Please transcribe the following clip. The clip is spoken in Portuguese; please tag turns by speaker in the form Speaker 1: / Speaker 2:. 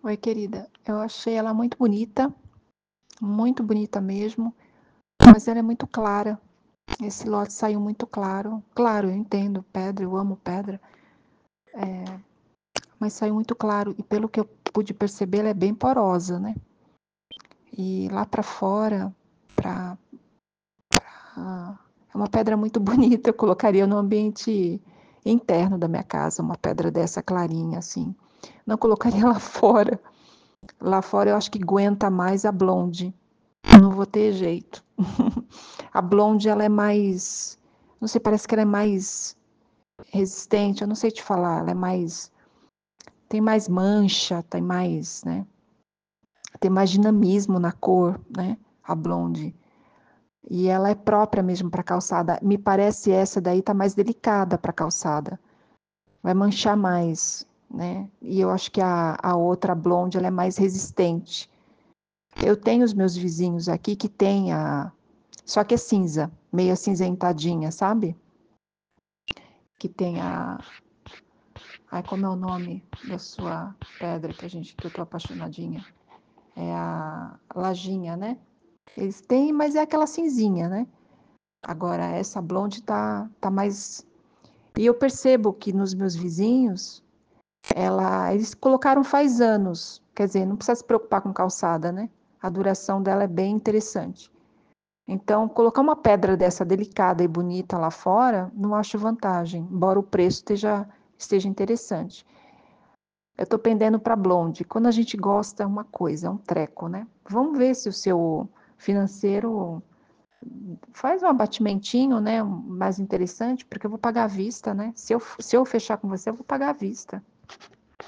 Speaker 1: Oi, querida. Eu achei ela muito bonita mesmo, mas ela é muito clara. Esse lote saiu muito claro. Claro, eu entendo pedra, eu amo pedra, mas saiu muito claro. E pelo que eu pude perceber, ela é bem porosa, né? E lá para fora, pra, é uma pedra muito bonita. Eu colocaria no ambiente interno da minha casa, uma pedra dessa clarinha, assim. Não colocaria lá fora. Lá fora eu acho que aguenta mais a blonde. Não vou ter jeito. A blonde, ela é mais, não sei, parece que ela é mais resistente, eu não sei te falar, ela é mais, tem mais mancha, tem mais, né? Tem mais dinamismo na cor, né? A blonde. E ela é própria mesmo para calçada. Me parece essa daí tá mais delicada para calçada. Vai manchar mais, né? E eu acho que a outra a blonde, ela é mais resistente. Eu tenho os meus vizinhos aqui que tem só que é cinza, meio acinzentadinha, sabe? Que tem ai, como é o nome da sua pedra que eu tô apaixonadinha? É a lajinha, né? Eles têm, mas é aquela cinzinha, né? Agora, essa blonde tá mais. E eu percebo que nos meus vizinhos, eles colocaram faz anos. Quer dizer, não precisa se preocupar com calçada, né? A duração dela é bem interessante. Então, colocar uma pedra dessa delicada e bonita lá fora, não acho vantagem, embora o preço esteja interessante. Eu estou pendendo para blonde. Quando a gente gosta, é uma coisa, é um treco, né? Vamos ver se o seu financeiro faz um abatimentinho, né? Mais interessante, porque eu vou pagar à vista, né? Se eu fechar com você, eu vou pagar à vista.